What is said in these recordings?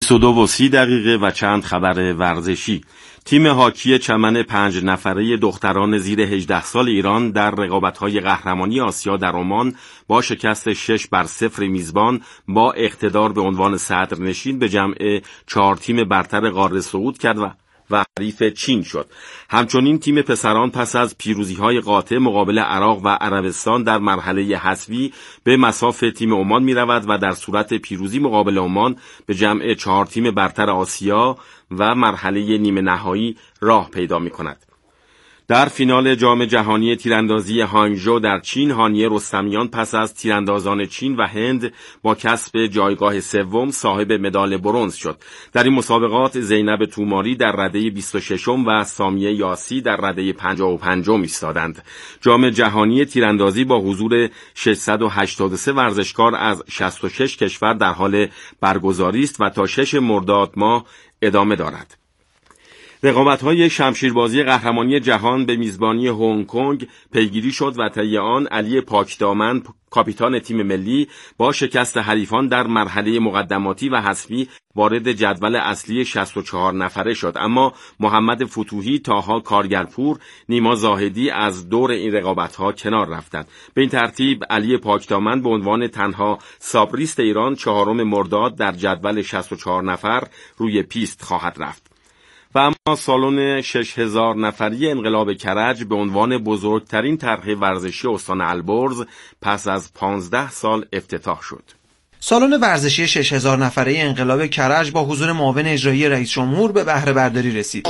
22:30 و چند خبر ورزشی. تیم هاکی چمن 5 نفره دختران زیر 18 سال ایران در رقابت‌های قهرمانی آسیا در عمان با شکست 6-0 میزبان با اقتدار به عنوان صدرنشین به جمع 4 تیم برتر قاره صعود کرد و حریف چین شد. همچنین تیم پسران پس از پیروزی‌های قاطع مقابل عراق و عربستان در مرحله حذفی به مصاف تیم عمان می‌رود و در صورت پیروزی مقابل عمان به جمع 4 تیم برتر آسیا و مرحله نیمه نهایی راه پیدا می‌کند. در فینال جام جهانی تیراندازی هانگژو در چین، هانیه رستمیان پس از تیراندازان چین و هند با کسب جایگاه سوم صاحب مدال برنز شد. در این مسابقات زینب توماری در رده 26م و سامیه یاسی در رده 55م ایستادند. جام جهانی تیراندازی با حضور 683 ورزشکار از 66 کشور در حال برگزاری است و تا 6 مرداد ماه ادامه دارد. رقابت‌های شمشیربازی قهرمانی جهان به میزبانی هنگ کنگ پیگیری شد و طی آن علی پاکدامن کاپیتان تیم ملی با شکست حریفان در مرحله مقدماتی و حذفی وارد جدول اصلی 64 نفره شد، اما محمد فتوحی، طاها کارگرپور، نیما زاهدی از دور این رقابت‌ها کنار رفتند. به این ترتیب علی پاکدامن به عنوان تنها سابریست ایران 4 مرداد در جدول 64 نفر روی پیست خواهد رفت. و اما سالن 6000 نفری انقلاب کرج به عنوان بزرگترین طرح ورزشی استان البرز پس از 15 سال افتتاح شد. سالن ورزشی 6000 نفره انقلاب کرج با حضور معاون اجرایی رئیس جمهور به بهره برداری رسید.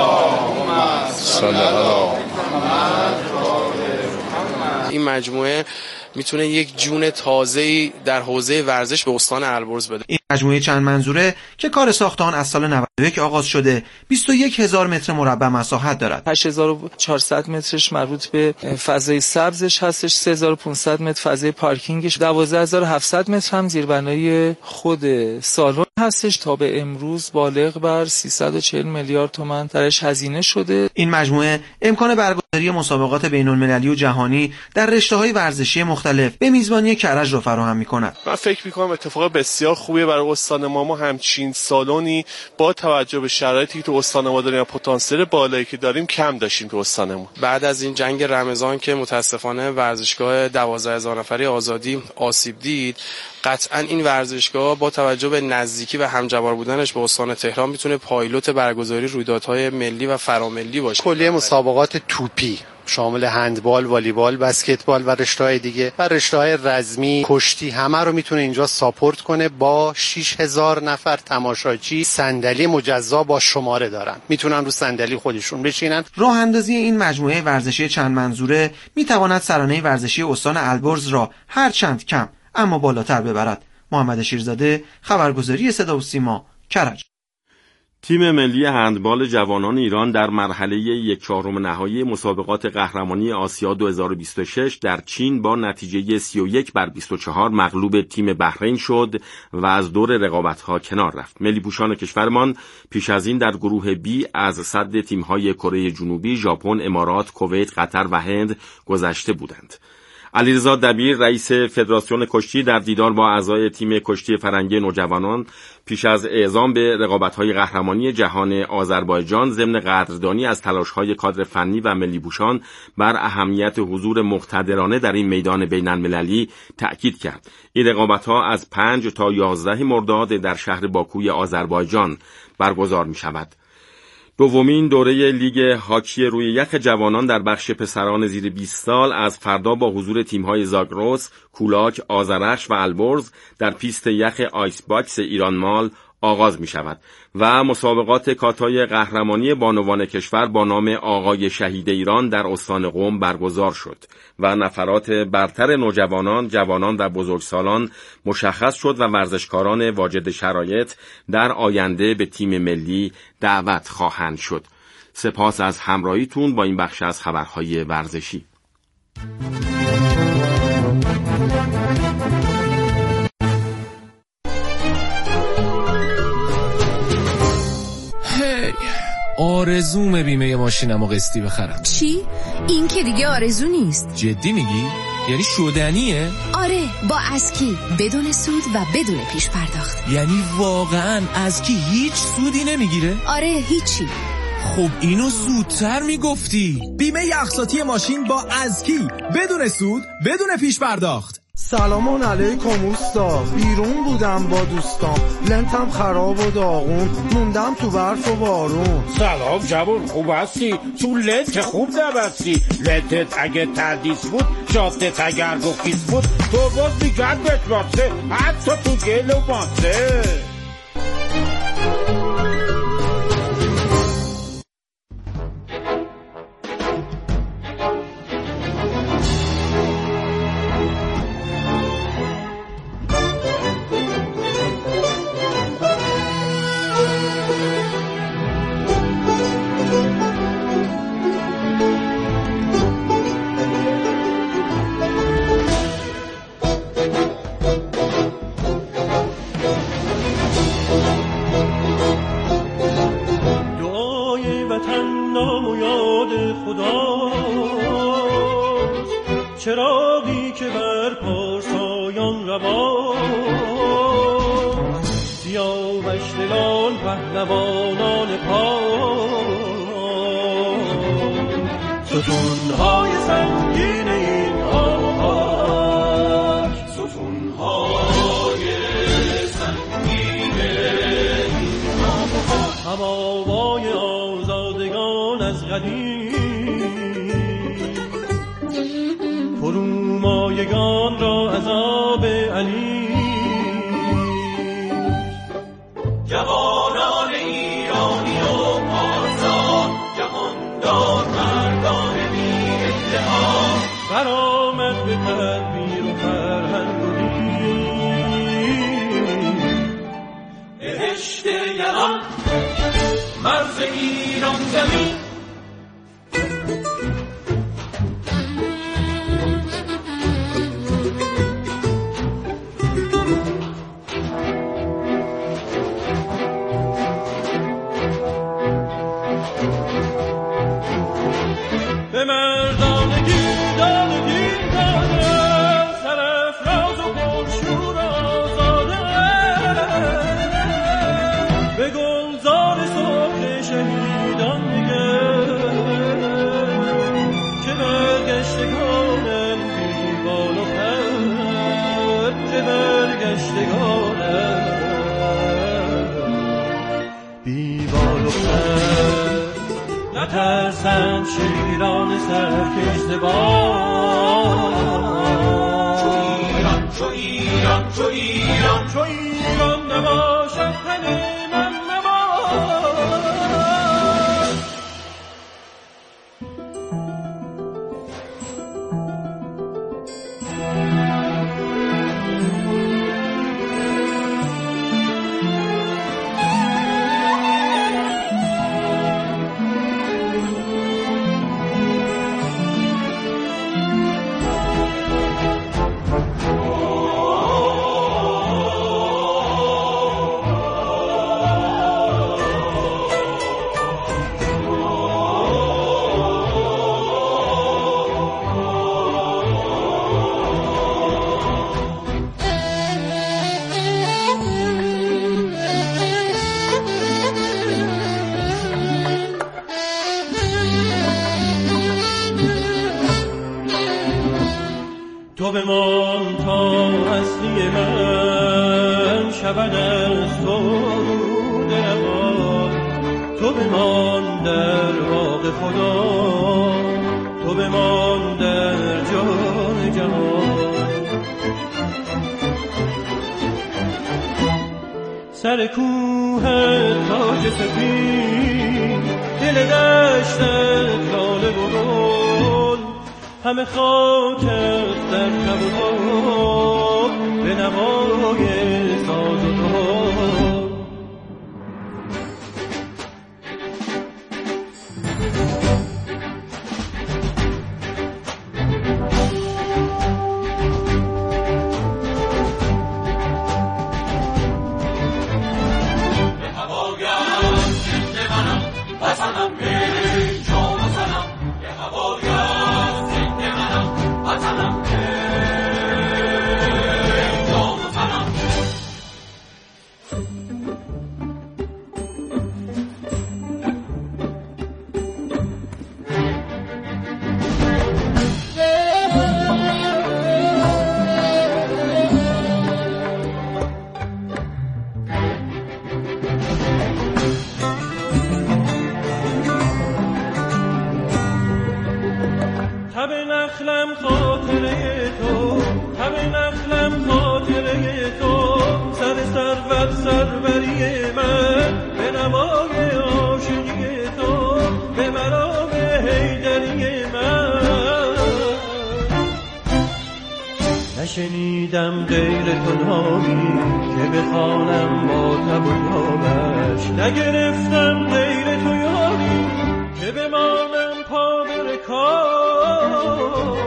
این مجموعه میتونه یک جون تازه‌ای در حوزه ورزش به استان البرز بده. این مجموعه چند منظوره که کار ساخت آن از سال 91 آغاز شده 21000 متر مربع مساحت دارد. 8400 مترش مربوط به فضای سبزش هستش، 3500 متر فضای پارکینگش، 12700 متر هم زیربنای خود سالن هستش. تا به امروز بالغ بر 340 میلیارد تومان درش هزینه شده. این مجموعه امکان برگزاری مسابقات بین‌المللی و جهانی در رشته‌های ورزشی مختلف به میزبانی کرج را فراهم می‌کند. من فکر می‌کنم اتفاق بسیار خوبیه برای استان ما همچین سالونی با توجه به شرایطی که تو استان ما داریم و پتانسیل بالایی که داریم کم داشتیم تو استانمون. بعد از این جنگ رمضان که متاسفانه ورزشگاه 12000 نفره آزادی آسیب دید، قطعاً این ورزشگاه با توجه به نزدیکی و همجوار بودنش به استان تهران میتونه پایلوت برگزاری رویدادهای ملی و فراملی باشه. کلیه مسابقات توپی شامل هندبال، والیبال، بسکتبال و رشته‌های دیگه و رشته‌های رزمی، کشتی همه رو میتونه اینجا ساپورت کنه. با 6000 نفر تماشاچی صندلی مجزا با شماره دارن، میتونن رو صندلی خودشون بشینن. راه اندازی این مجموعه ورزشی چند منظوره میتواند سرانه ورزشی استان البرز را هر چند کم اما بالاتر ببرد. محمد شیرزاده، خبرگزاری صدا و سیما، کرج. تیم ملی هندبال جوانان ایران در مرحله 1/4 نهایی مسابقات قهرمانی آسیا 2026 در چین با نتیجه 31-24 مغلوب تیم بحرین شد و از دور رقابت‌ها کنار رفت. ملی پوشان کشورمان پیش از این در گروه بی از صد تیم‌های کره جنوبی، ژاپن، امارات، کویت، قطر و هند گذشته بودند. علیرضا دبیر، رئیس فدراسیون کشتی، در دیدار با اعضای تیم کشتی فرنگی نوجوانان پیش از اعزام به رقابت‌های قهرمانی جهان آذربایجان ضمن قدردانی از تلاش‌های کادر فنی و ملی پوشان بر اهمیت حضور مقتدرانه در این میدان بین‌المللی تأکید کرد. این رقابت‌ها از 5 تا 11 مرداد در شهر باکوی آذربایجان برگزار می‌شود. دومین دوره لیگ هاکی روی یخ جوانان در بخش پسران زیر 20 سال از فردا با حضور تیم‌های زاگرس، کولاک، آذرخش و البرز در پیست یخ آیس باکس ایران مال آغاز می شود و مسابقات کاتای قهرمانی بانوان کشور با نام آقای شهید ایران در استان قم برگزار شد و نفرات برتر نوجوانان، جوانان و بزرگسالان مشخص شد و ورزشکاران واجد شرایط در آینده به تیم ملی دعوت خواهند شد. سپاس از همراهیتون با این بخش از خبرهای ورزشی. آرزومه بیمه ماشینمو قسطی بخرم. چی؟ این که دیگه آرزو نیست. جدی میگی؟ یعنی شدنیه؟ آره، با اسکی بدون سود و بدون پیش پرداخت. یعنی واقعا اسکی هیچ سودی نمیگیره؟ آره، هیچی. خب اینو زودتر میگفتی. بیمه اقساطی ماشین با اسکی بدون سود بدون پیش پرداخت. سلام علیکم اوستا، بیرون بودم با دوستام، لنتم خراب و داغون، موندم تو برف و بارون. سلام جوون، خوب هستی؟ تو لنت خوب نبستی. لنتت اگه تردیس بود، شاتت اگر گفیز بود، تو باز میگن بتماسه، حتی تو گل و ماسه. چراغی که بر پارسایان رواست، سیاوش دلان پهلوانان پاک، ستونهای سنگین این آهک، ستونهای سنگین این آهک، هم آوای آزادگان از قدیم، فرومایگان را عذاب علی، جوانان ایرانی و پارسان، جهاندار مردان بی ادعا، برآمد به تدبیر و فرهنگ و دین، بهشت یلان مرز ایران زمین. به مردانگی دانگی داده، سرافراز و پرشور آزاده، به گلزار صبح شهیدان نگر، که برگشتگانم بی بال و پر، که برگشتگانم بی بال و پر، نترسند شیران سرکشته باد، چو ایران چو ایران چو ایران چو ایران نباشد تن من نباد. تو بمان تا هستی من شود از تو دلم، تو بمان در باغ خدا، تو بمان در جان جهان، سر کوه تاج سپید، دل دشتت لاله و گل، همه خاکت در کبوتر به نوای ساز و دهل. به هوایم زنده منم وطنم به جان و سنم، به هوایم زنده منم وطنم به نشنیدم غیر تو نامی که بخوانم با تب و تابش، نگرفتم غیر تو یاری که بمانم پا به رکابش.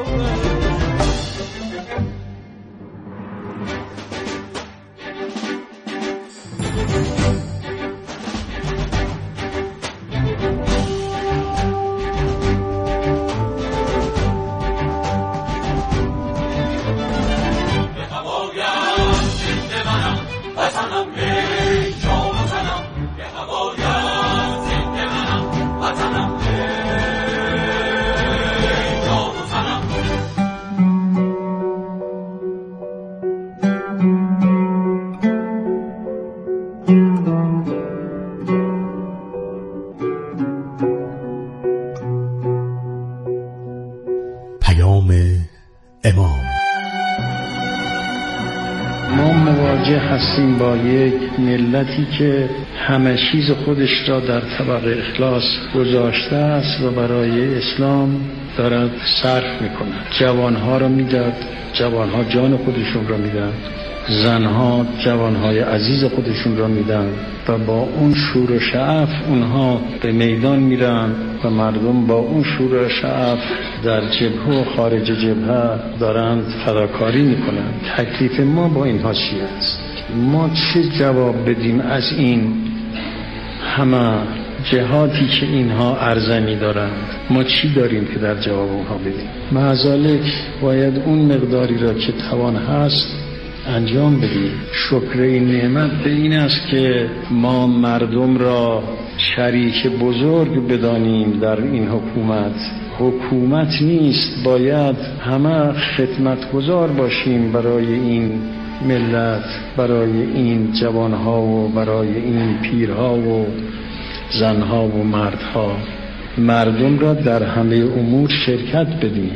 هستیم با یک ملتی که همه چیز خودش را در طبق اخلاص گذاشته است و برای اسلام دارد صرف میکند. جوانها را میداد، جوانها جان خودشون را میدن، زنها جوانهای عزیز خودشون را میدن و با اون شور و شعف اونها به میدان میرن و مردم با اون شور و شعف در جبهه و خارج جبهه دارند فداکاری میکنند. تکلیف ما با اینها چی است؟ ما چه جواب بدیم از این همه جهاتی که اینها ارزنی دارند؟ ما چی داریم که در جواب اونها بدیم؟ معذالک باید اون مقداری را که توان هست انجام بدیم. شکر این نعمت به این است که ما مردم را شریک بزرگ بدانیم در این حکومت. حکومت نیست، باید همه خدمتگزار باشیم برای این ملت، برای این جوانها و برای این پیرها و زنها و مردها. مردم را در همه امور شرکت بدیم.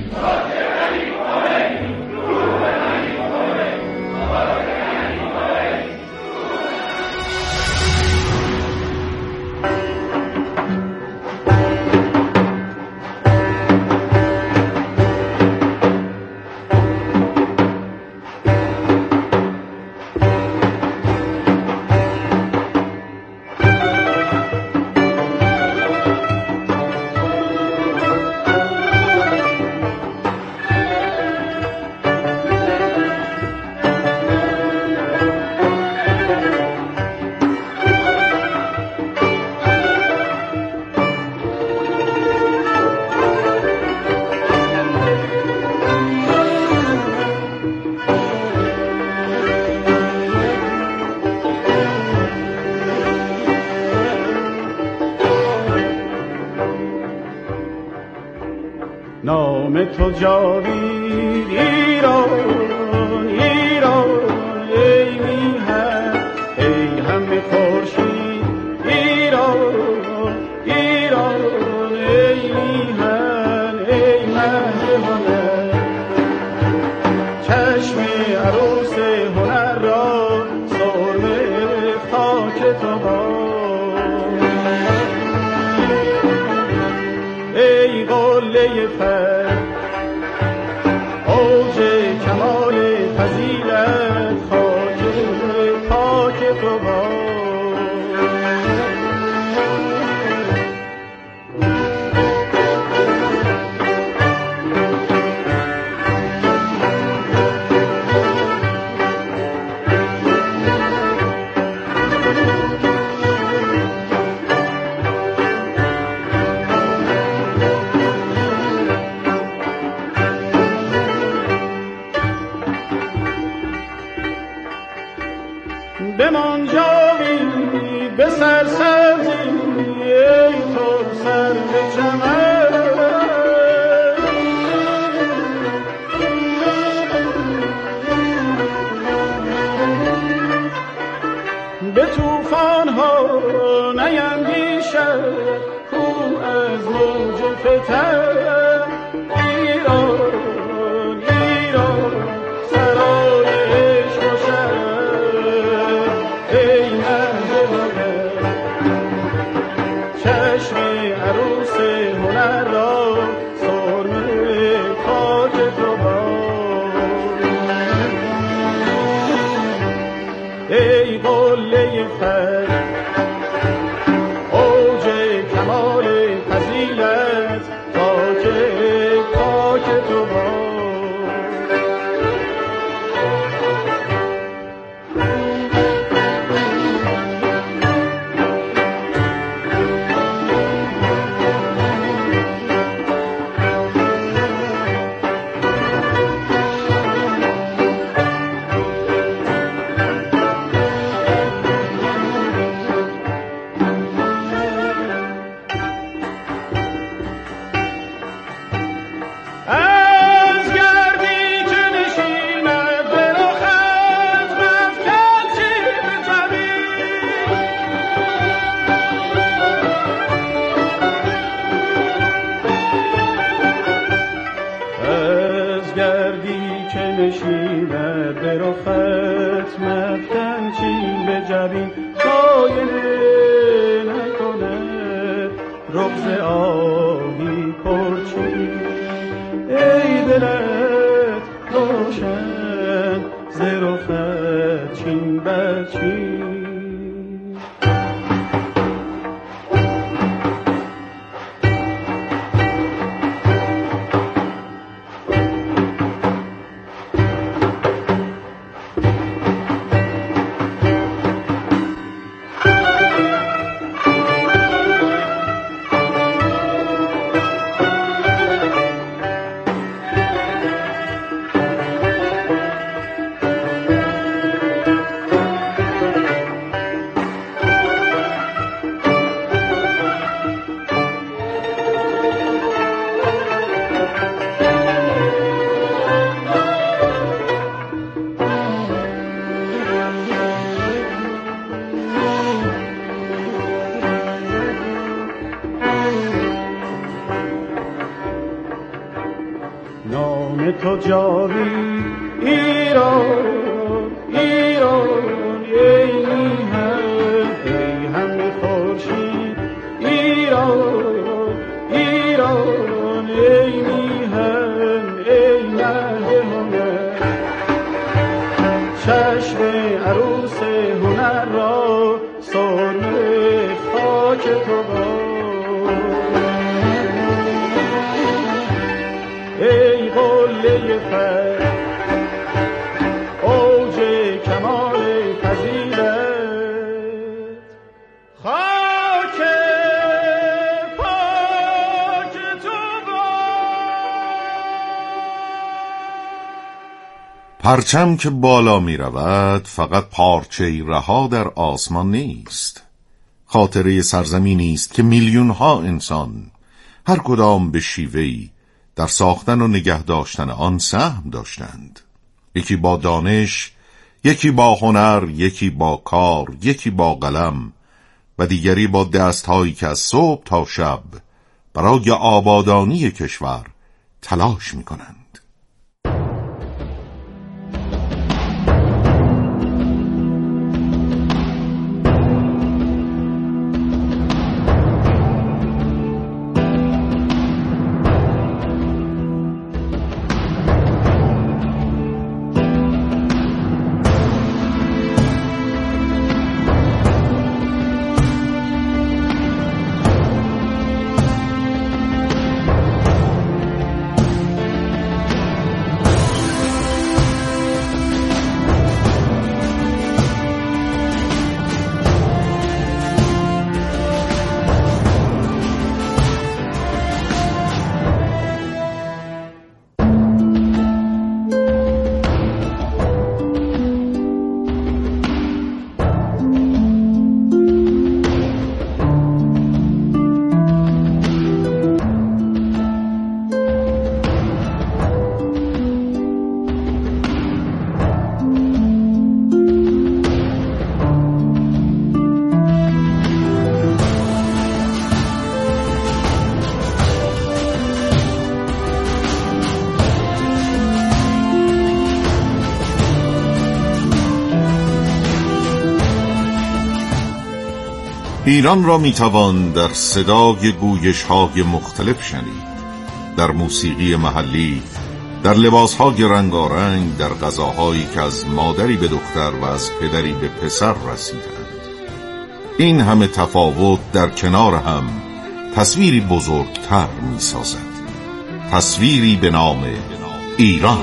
نام تو جاوید ایران ایران ای میهن ای همه خورشید ایران ایران ای میهن ای مهر چشم عروس هنر را سرمه خاک تو ای قله فر اوج کمال فضیلت خاک پاک تو بمان جاوید به سرسبزی ای تو سر به چمن به توفان ها نیندیشد کو از موج فتن ایران ایران سرای عشق و شرف ای مهر چشم عروس هنر را سرمه خاک تو باد تو جاوی ایران ایران ای میهن ای همه خورشید ایران ایران ای میهن ای مهد هنر چشم عروس هنر را سرمه خاک تو با ای قله فر اوج کمال فضیلت خاک پاک تو پرچم که بالا می رود فقط پارچه‌ای رها در آسمان نیست، خاطره سرزمینی است که میلیون ها انسان هر کدام به شیوه‌ای در ساختن و نگه داشتن آن سهم داشتند. یکی با دانش، یکی با هنر، یکی با کار، یکی با قلم و دیگری با دستهایی که از صبح تا شب برای آبادانی کشور تلاش می کنند. ایران را میتوان در صدای گویش‌های مختلف شنید، در موسیقی محلی، در لباس‌های رنگارنگ، در غذاهایی که از مادری به دختر و از پدری به پسر رسیدند. این همه تفاوت در کنار هم تصویری بزرگتر میسازد، تصویری به نام ایران.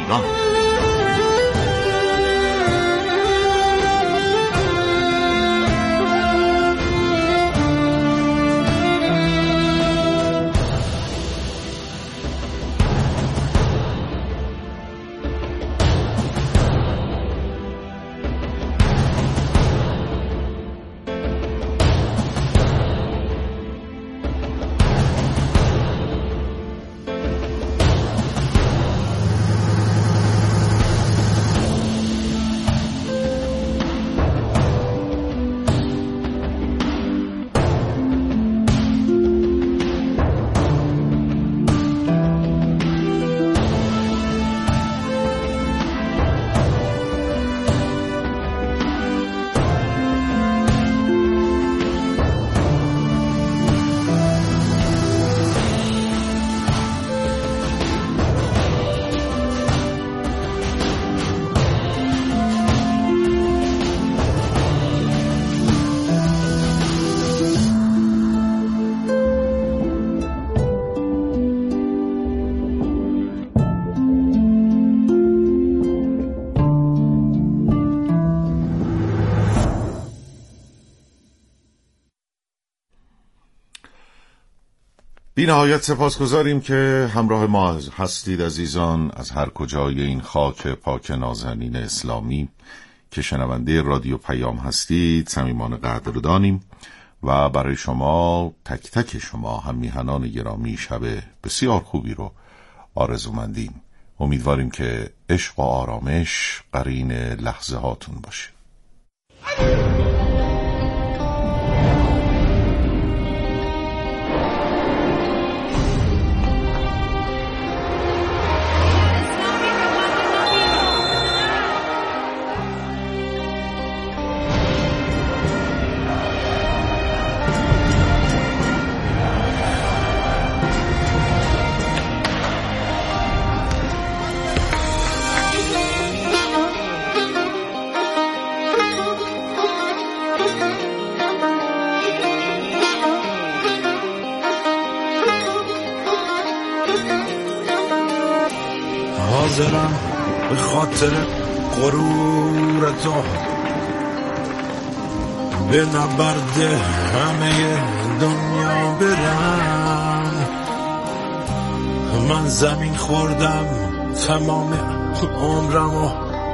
بی نهایت سپاسگزاریم که همراه ما هستید عزیزان از هر کجای این خاک پاک نازنین اسلامی که شنونده رادیو پیام هستید. صمیمانه قدردانیم و برای شما تک تک شما هم میهنان گرامی شب بسیار خوبی رو آرزومندیم. امیدواریم که عشق و آرامش قرین لحظه هاتون باشه. حاضرم به خاطر غرور تو به نبرد همه دنیا برم. من زمین خوردم تمام عمرمو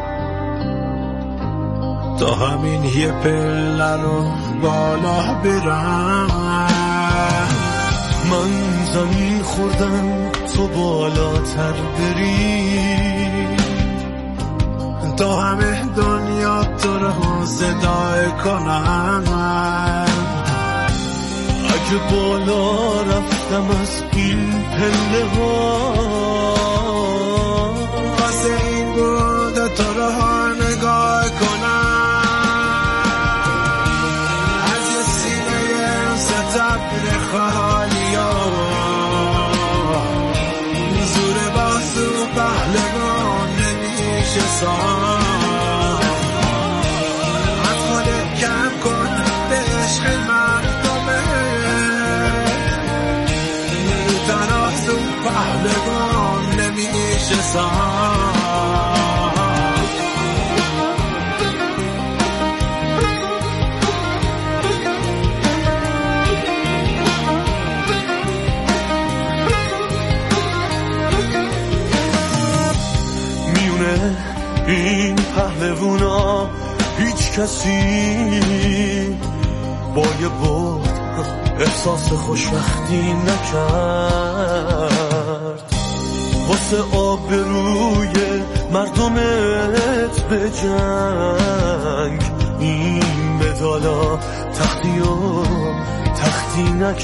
تا همین یه پله رو بالا برم. من زمین خوردم تو بالاتر بری تا همه دنیا تو رو صدای کنم. اگه بالا رفتم از این پله ها واسه این بود تو رو نگاه کنم. از یه سینه ستبر خالی ها زور بازو پهلوان نمیشه سام. از خودت کم کن به عشق مردمه تنازو پهلوان نمیشه سام. این پهلوونا هیچ کسی با یه برد احساس خوشبختی نکرد. واسه آبروی مردمت به جنگ این مدالا تختی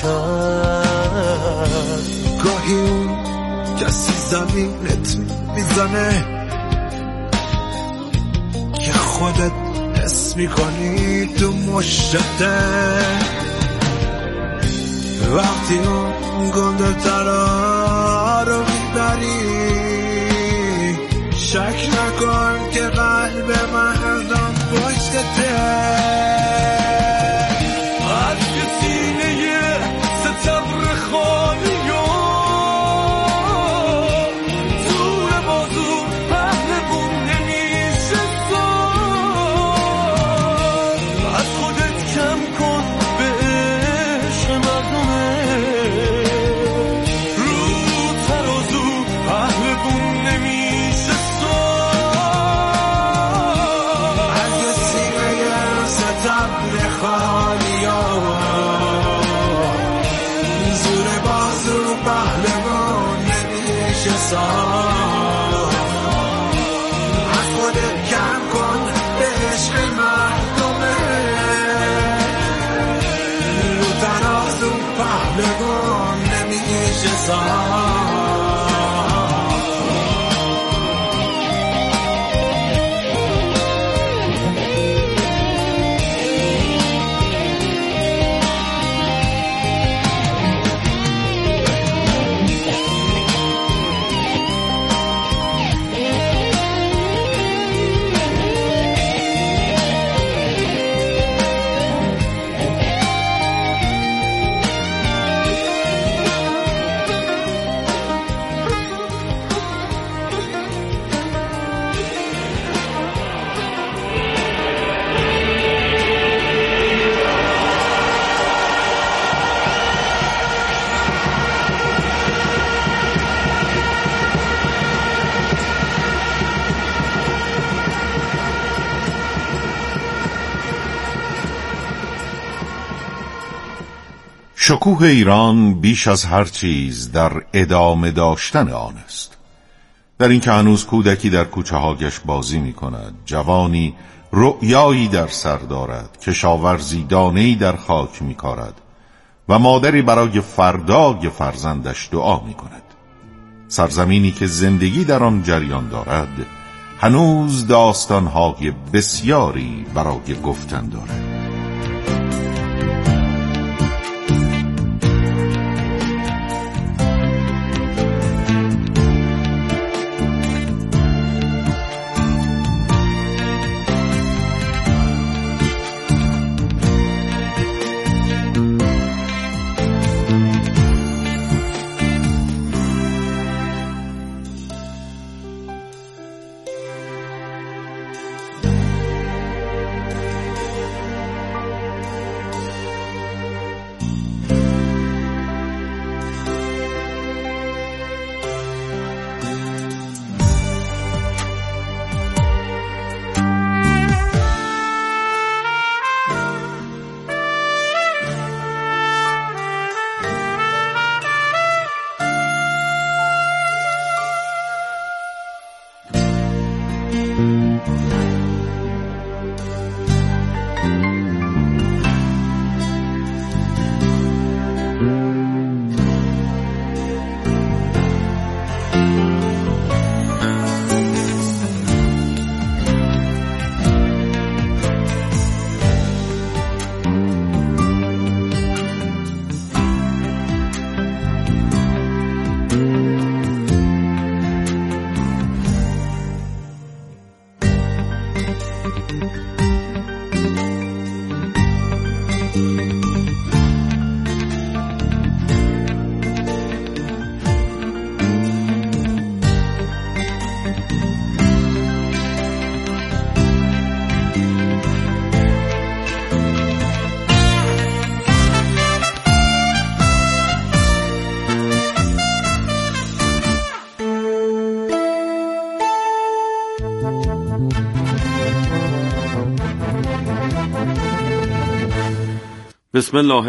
نکرد. گاهی اون کسی زمینت میزنه که خودت حس میکنی تو مشته. وقتی اون گنده ترا رو میبری شک نکن که قلب مردم پشتته. از یه سینه ستبر خالی زور بازو پهلوون نمیشه سام. از خودت کم کن به عشق مردمه رو ترازو پهلوون نمیشه سام. از یه سینه ستبر خالی زور بازو پهلوان نمیشه سام. از خودت کم کن به عشق مردمه رو ترازو پهلوان نمیشه سام. شکوه ایران بیش از هر چیز در ادامه داشتن آن است. در این که هنوز کودکی در کوچه ها گشت بازی می کند، جوانی رؤیایی در سر دارد، کشاورزی دانه‌ای در خاک می کارد و مادری برای فردای فرزندش دعا می کند. سرزمینی که زندگی در آن جریان دارد هنوز داستانهای بسیاری برای گفتن دارد. بسم الله